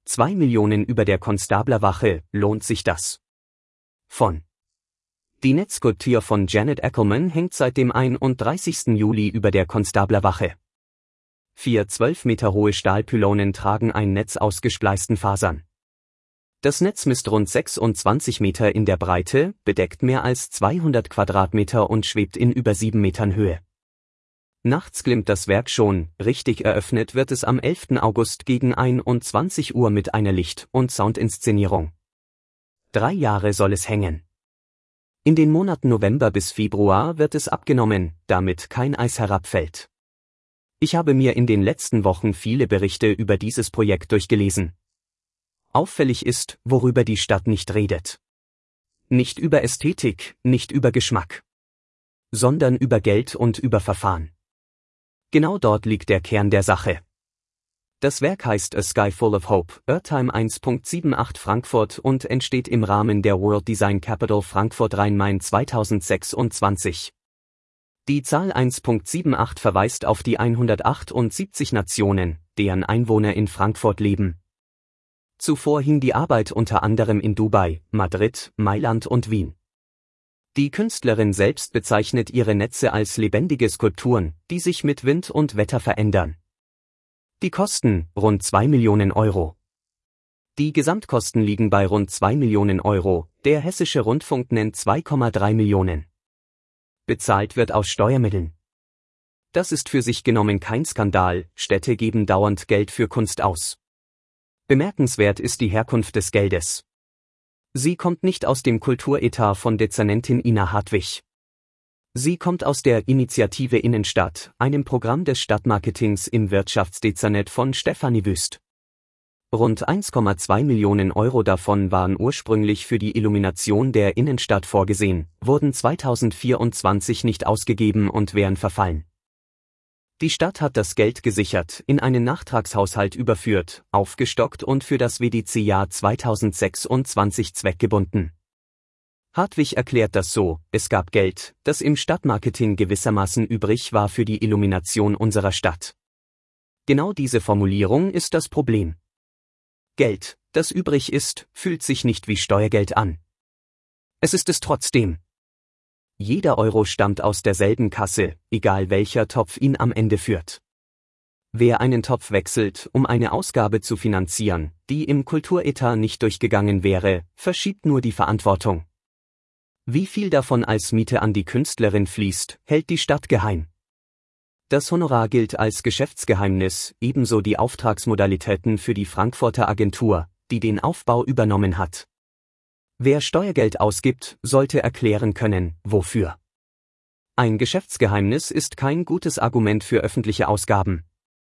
2 Millionen über der Konstablerwache, lohnt sich das? Von Die Netzskulptur von Janet Ackerman hängt seit dem 31. Juli über der Konstablerwache. 4 12 Meter hohe Stahlpylonen tragen ein Netz aus gespleisten Fasern. Das Netz misst rund 26 Meter in der Breite, bedeckt mehr als 200 Quadratmeter und schwebt in über 7 Metern Höhe. Nachts glimmt das Werk schon, richtig eröffnet wird es am 11. August gegen 21 Uhr mit einer Licht- und Soundinszenierung. 3 Jahre soll es hängen. In den Monaten November bis Februar wird es abgenommen, damit kein Eis herabfällt. Ich habe mir in den letzten Wochen viele Berichte über dieses Projekt durchgelesen. Auffällig ist, worüber die Stadt nicht redet. Nicht über Ästhetik, nicht über Geschmack, sondern über Geld und über Verfahren. Genau dort liegt der Kern der Sache. Das Werk heißt A Sky Full of Hope, Eartime 1.78 Frankfurt und entsteht im Rahmen der World Design Capital Frankfurt Rhein-Main 2026. Die Zahl 1.78 verweist auf die 178 Nationen, deren Einwohner in Frankfurt leben. Zuvor hing die Arbeit unter anderem in Dubai, Madrid, Mailand und Wien. Die Künstlerin selbst bezeichnet ihre Netze als lebendige Skulpturen, die sich mit Wind und Wetter verändern. Die Kosten, rund 2 Millionen Euro. Die Gesamtkosten liegen bei rund 2 Millionen Euro, der Hessische Rundfunk nennt 2,3 Millionen. Bezahlt wird aus Steuermitteln. Das ist für sich genommen kein Skandal, Städte geben dauernd Geld für Kunst aus. Bemerkenswert ist die Herkunft des Geldes. Sie kommt nicht aus dem Kulturetat von Dezernentin Ina Hartwig. Sie kommt aus der Initiative Innenstadt, einem Programm des Stadtmarketings im Wirtschaftsdezernat von Stefanie Wüst. Rund 1,2 Millionen Euro davon waren ursprünglich für die Illumination der Innenstadt vorgesehen, wurden 2024 nicht ausgegeben und wären verfallen. Die Stadt hat das Geld gesichert, in einen Nachtragshaushalt überführt, aufgestockt und für das WDC-Jahr 2026 zweckgebunden. Hartwig erklärt das so: Es gab Geld, das im Stadtmarketing gewissermaßen übrig war für die Illumination unserer Stadt. Genau diese Formulierung ist das Problem. Geld, das übrig ist, fühlt sich nicht wie Steuergeld an. Es ist es trotzdem. Jeder Euro stammt aus derselben Kasse, egal welcher Topf ihn am Ende führt. Wer einen Topf wechselt, um eine Ausgabe zu finanzieren, die im Kulturetat nicht durchgegangen wäre, verschiebt nur die Verantwortung. Wie viel davon als Miete an die Künstlerin fließt, hält die Stadt geheim. Das Honorar gilt als Geschäftsgeheimnis, ebenso die Auftragsmodalitäten für die Frankfurter Agentur, die den Aufbau übernommen hat. Wer Steuergeld ausgibt, sollte erklären können, wofür. Ein Geschäftsgeheimnis ist kein gutes Argument für öffentliche Ausgaben.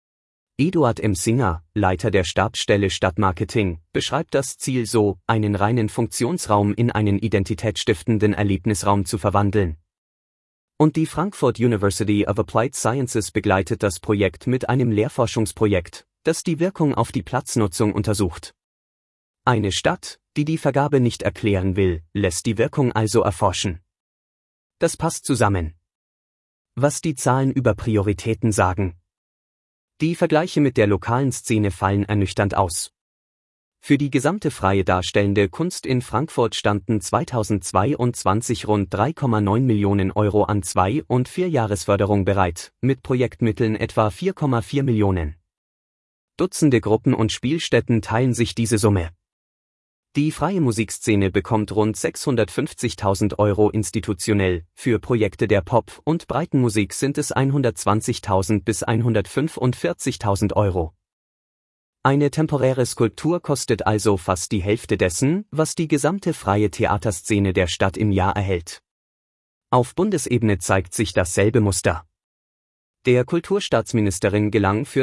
Eduard M. Singer, Leiter der Stabsstelle Stadtmarketing, beschreibt das Ziel so: einen reinen Funktionsraum in einen identitätsstiftenden Erlebnisraum zu verwandeln. Und die Frankfurt University of Applied Sciences begleitet das Projekt mit einem Lehrforschungsprojekt, das die Wirkung auf die Platznutzung untersucht. Eine Stadt, die die Vergabe nicht erklären will, lässt die Wirkung also erforschen. Das passt zusammen. Was die Zahlen über Prioritäten sagen. Die Vergleiche mit der lokalen Szene fallen ernüchternd aus. Für die gesamte freie darstellende Kunst in Frankfurt standen 2022 rund 3,9 Millionen Euro an 2- und 4-Jahresförderung bereit, mit Projektmitteln etwa 4,4 Millionen. Dutzende Gruppen und Spielstätten teilen sich diese Summe. Die freie Musikszene bekommt rund 650.000 Euro institutionell, für Projekte der Pop- und Breitenmusik sind es 120.000 bis 145.000 Euro. Eine temporäre Skulptur kostet also fast die Hälfte dessen, was die gesamte freie Theaterszene der Stadt im Jahr erhält. Auf Bundesebene zeigt sich dasselbe Muster. Der Kulturstaatsministerin gelang für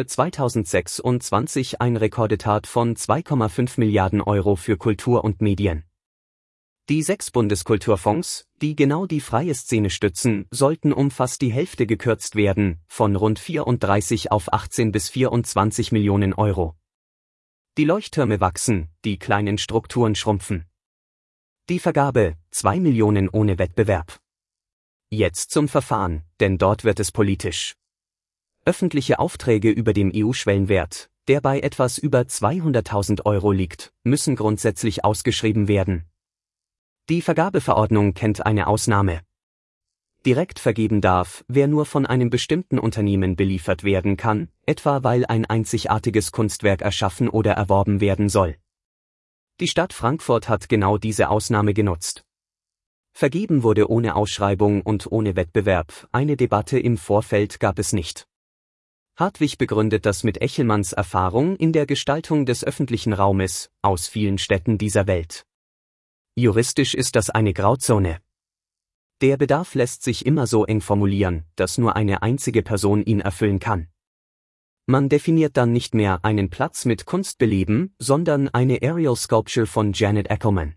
2026 ein Rekordetat von 2,5 Milliarden Euro für Kultur und Medien. Die 6 Bundeskulturfonds, die genau die freie Szene stützen, sollten um fast die Hälfte gekürzt werden, von rund 34 auf 18 bis 24 Millionen Euro. Die Leuchttürme wachsen, die kleinen Strukturen schrumpfen. Die Vergabe, 2 Millionen ohne Wettbewerb. Jetzt zum Verfahren, denn dort wird es politisch. Öffentliche Aufträge über dem EU-Schwellenwert, der bei etwas über 200.000 Euro liegt, müssen grundsätzlich ausgeschrieben werden. Die Vergabeverordnung kennt eine Ausnahme. Direkt vergeben darf, wer nur von einem bestimmten Unternehmen beliefert werden kann, etwa weil ein einzigartiges Kunstwerk erschaffen oder erworben werden soll. Die Stadt Frankfurt hat genau diese Ausnahme genutzt. Vergeben wurde ohne Ausschreibung und ohne Wettbewerb, eine Debatte im Vorfeld gab es nicht. Hartwig begründet das mit Echelmanns Erfahrung in der Gestaltung des öffentlichen Raumes aus vielen Städten dieser Welt. Juristisch ist das eine Grauzone. Der Bedarf lässt sich immer so eng formulieren, dass nur eine einzige Person ihn erfüllen kann. Man definiert dann nicht mehr einen Platz mit Kunst beleben, sondern eine Aerial Sculpture von Janet Ackerman.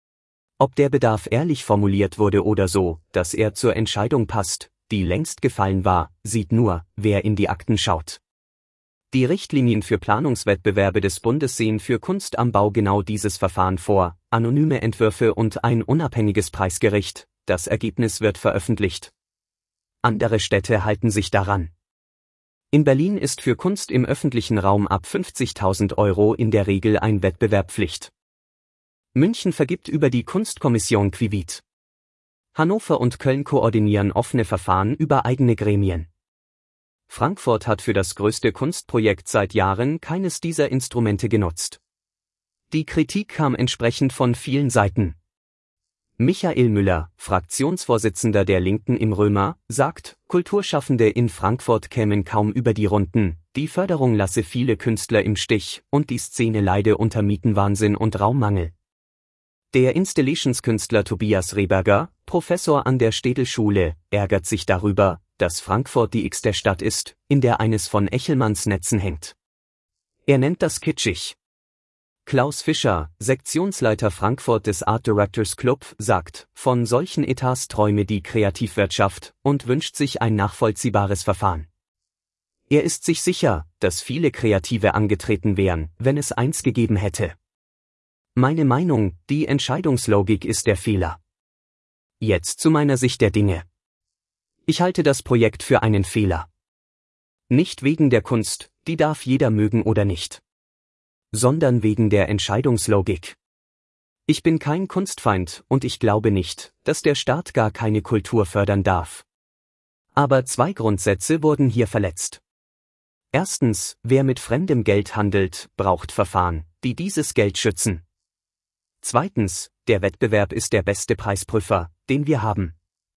Ob der Bedarf ehrlich formuliert wurde oder so, dass er zur Entscheidung passt, die längst gefallen war, sieht nur, wer in die Akten schaut. Die Richtlinien für Planungswettbewerbe des Bundes sehen für Kunst am Bau genau dieses Verfahren vor, anonyme Entwürfe und ein unabhängiges Preisgericht, das Ergebnis wird veröffentlicht. Andere Städte halten sich daran. In Berlin ist für Kunst im öffentlichen Raum ab 50.000 Euro in der Regel ein Wettbewerb Pflicht. München vergibt über die Kunstkommission Quivit. Hannover und Köln koordinieren offene Verfahren über eigene Gremien. Frankfurt hat für das größte Kunstprojekt seit Jahren keines dieser Instrumente genutzt. Die Kritik kam entsprechend von vielen Seiten. Michael Müller, Fraktionsvorsitzender der Linken im Römer, sagt, Kulturschaffende in Frankfurt kämen kaum über die Runden, die Förderung lasse viele Künstler im Stich und die Szene leide unter Mietenwahnsinn und Raummangel. Der Installationskünstler Tobias Rehberger, Professor an der Städelschule, ärgert sich darüber, dass Frankfurt die x-te Stadt ist, in der eines von Echelmanns Netzen hängt. Er nennt das kitschig. Klaus Fischer, Sektionsleiter Frankfurt des Art Directors Club, sagt, von solchen Etats träume die Kreativwirtschaft und wünscht sich ein nachvollziehbares Verfahren. Er ist sich sicher, dass viele Kreative angetreten wären, wenn es eins gegeben hätte. Meine Meinung, die Entscheidungslogik ist der Fehler. Jetzt zu meiner Sicht der Dinge. Ich halte das Projekt für einen Fehler. Nicht wegen der Kunst, die darf jeder mögen oder nicht. Sondern wegen der Entscheidungslogik. Ich bin kein Kunstfeind und ich glaube nicht, dass der Staat gar keine Kultur fördern darf. Aber zwei Grundsätze wurden hier verletzt. Erstens, wer mit fremdem Geld handelt, braucht Verfahren, die dieses Geld schützen. Zweitens, der Wettbewerb ist der beste Preisprüfer, den wir haben.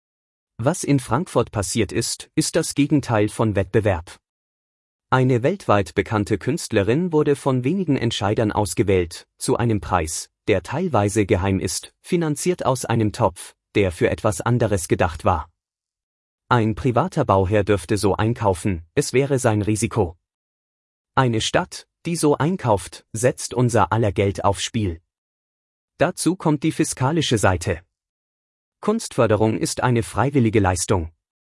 Was in Frankfurt passiert ist, ist das Gegenteil von Wettbewerb. Eine weltweit bekannte Künstlerin wurde von wenigen Entscheidern ausgewählt, zu einem Preis, der teilweise geheim ist, finanziert aus einem Topf, der für etwas anderes gedacht war. Ein privater Bauherr dürfte so einkaufen, es wäre sein Risiko. Eine Stadt, die so einkauft, setzt unser aller Geld aufs Spiel. Dazu kommt die fiskalische Seite. Kunstförderung ist eine freiwillige Leistung.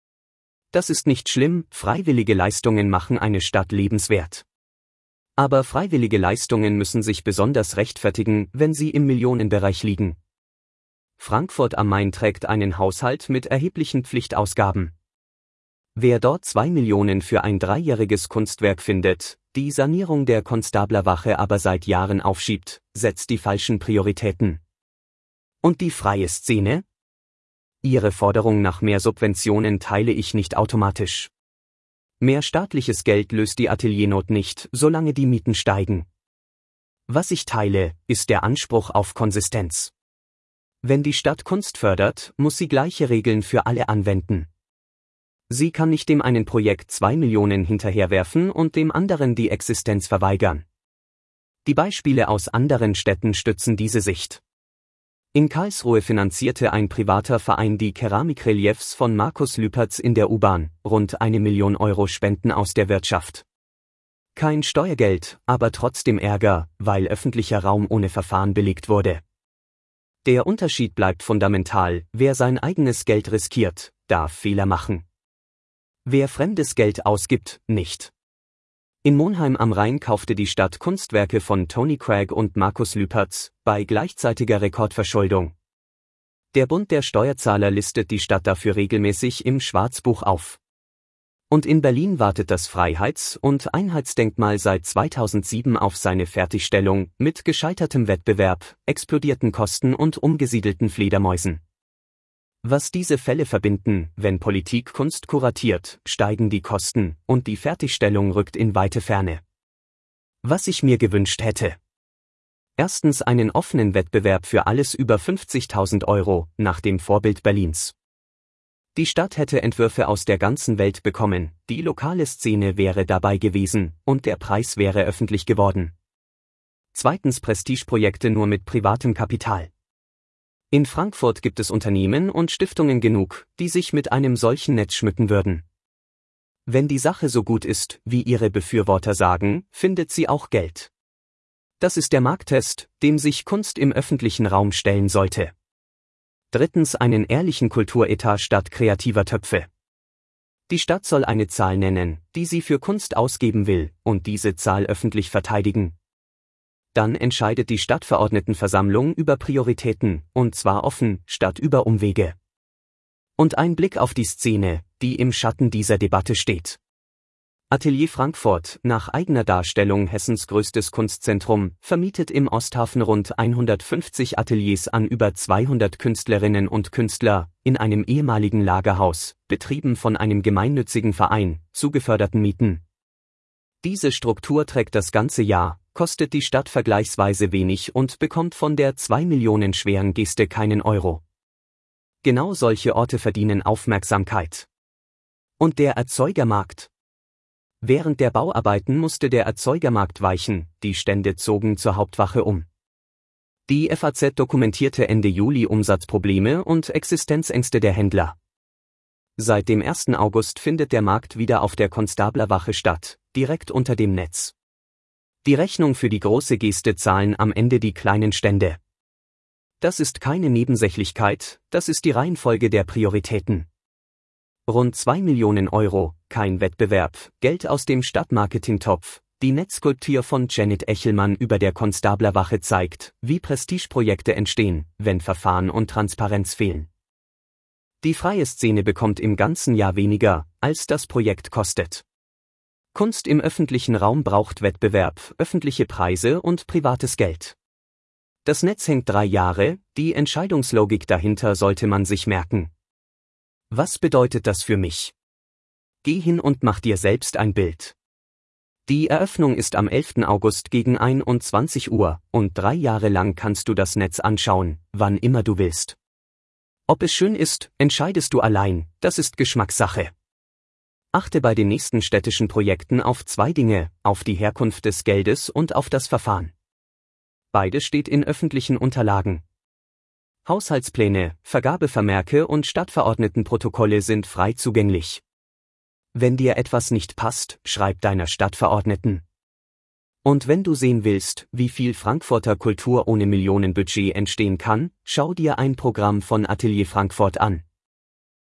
Das ist nicht schlimm, freiwillige Leistungen machen eine Stadt lebenswert. Aber freiwillige Leistungen müssen sich besonders rechtfertigen, wenn sie im Millionenbereich liegen. Frankfurt am Main trägt einen Haushalt mit erheblichen Pflichtausgaben. Wer dort 2 Millionen für ein 3-jähriges Kunstwerk findet, die Sanierung der Konstablerwache aber seit Jahren aufschiebt, setzt die falschen Prioritäten. Und die freie Szene? Ihre Forderung nach mehr Subventionen teile ich nicht automatisch. Mehr staatliches Geld löst die Ateliernot nicht, solange die Mieten steigen. Was ich teile, ist der Anspruch auf Konsistenz. Wenn die Stadt Kunst fördert, muss sie gleiche Regeln für alle anwenden. Sie kann nicht dem einen Projekt 2 Millionen hinterherwerfen und dem anderen die Existenz verweigern. Die Beispiele aus anderen Städten stützen diese Sicht. In Karlsruhe finanzierte ein privater Verein die Keramikreliefs von Markus Lüpertz in der U-Bahn, rund 1 Million Euro Spenden aus der Wirtschaft. Kein Steuergeld, aber trotzdem Ärger, weil öffentlicher Raum ohne Verfahren belegt wurde. Der Unterschied bleibt fundamental, wer sein eigenes Geld riskiert, darf Fehler machen. Wer fremdes Geld ausgibt, nicht. In Monheim am Rhein kaufte die Stadt Kunstwerke von Tony Craig und Markus Lüpertz, bei gleichzeitiger Rekordverschuldung. Der Bund der Steuerzahler listet die Stadt dafür regelmäßig im Schwarzbuch auf. Und in Berlin wartet das Freiheits- und Einheitsdenkmal seit 2007 auf seine Fertigstellung, mit gescheitertem Wettbewerb, explodierten Kosten und umgesiedelten Fledermäusen. Was diese Fälle verbinden: wenn Politik Kunst kuratiert, steigen die Kosten, und die Fertigstellung rückt in weite Ferne. Was ich mir gewünscht hätte: Erstens einen offenen Wettbewerb für alles über 50.000 Euro, nach dem Vorbild Berlins. Die Stadt hätte Entwürfe aus der ganzen Welt bekommen, die lokale Szene wäre dabei gewesen, und der Preis wäre öffentlich geworden. Zweitens Prestigeprojekte nur mit privatem Kapital. In Frankfurt gibt es Unternehmen und Stiftungen genug, die sich mit einem solchen Netz schmücken würden. Wenn die Sache so gut ist, wie ihre Befürworter sagen, findet sie auch Geld. Das ist der Markttest, dem sich Kunst im öffentlichen Raum stellen sollte. Drittens einen ehrlichen Kulturetat statt kreativer Töpfe. Die Stadt soll eine Zahl nennen, die sie für Kunst ausgeben will, und diese Zahl öffentlich verteidigen. Dann entscheidet die Stadtverordnetenversammlung über Prioritäten, und zwar offen, statt über Umwege. Und ein Blick auf die Szene, die im Schatten dieser Debatte steht. Atelier Frankfurt, nach eigener Darstellung Hessens größtes Kunstzentrum, vermietet im Osthafen rund 150 Ateliers an über 200 Künstlerinnen und Künstler, in einem ehemaligen Lagerhaus, betrieben von einem gemeinnützigen Verein, zu geförderten Mieten. Diese Struktur trägt das ganze Jahr, kostet die Stadt vergleichsweise wenig und bekommt von der 2 Millionen schweren Geste keinen Euro. Genau solche Orte verdienen Aufmerksamkeit. Und der Erzeugermarkt? Während der Bauarbeiten musste der Erzeugermarkt weichen, die Stände zogen zur Hauptwache um. Die FAZ dokumentierte Ende Juli Umsatzprobleme und Existenzängste der Händler. Seit dem 1. August findet der Markt wieder auf der Konstablerwache statt, direkt unter dem Netz. Die Rechnung für die große Geste zahlen am Ende die kleinen Stände. Das ist keine Nebensächlichkeit, das ist die Reihenfolge der Prioritäten. Rund 2 Millionen Euro, kein Wettbewerb, Geld aus dem Stadtmarketingtopf. Die Netzskulptur von Janet Echelmann über der Konstablerwache zeigt, wie Prestigeprojekte entstehen, wenn Verfahren und Transparenz fehlen. Die freie Szene bekommt im ganzen Jahr weniger, als das Projekt kostet. Kunst im öffentlichen Raum braucht Wettbewerb, öffentliche Preise und privates Geld. Das Netz hängt 3 Jahre, die Entscheidungslogik dahinter sollte man sich merken. Was bedeutet das für mich? Geh hin und mach dir selbst ein Bild. Die Eröffnung ist am 11. August gegen 21 Uhr, und 3 Jahre lang kannst du das Netz anschauen, wann immer du willst. Ob es schön ist, entscheidest du allein, das ist Geschmackssache. Achte bei den nächsten städtischen Projekten auf 2 Dinge, auf die Herkunft des Geldes und auf das Verfahren. Beides steht in öffentlichen Unterlagen. Haushaltspläne, Vergabevermerke und Stadtverordnetenprotokolle sind frei zugänglich. Wenn dir etwas nicht passt, schreib deiner Stadtverordneten. Und wenn du sehen willst, wie viel Frankfurter Kultur ohne Millionenbudget entstehen kann, schau dir ein Programm von Atelier Frankfurt an.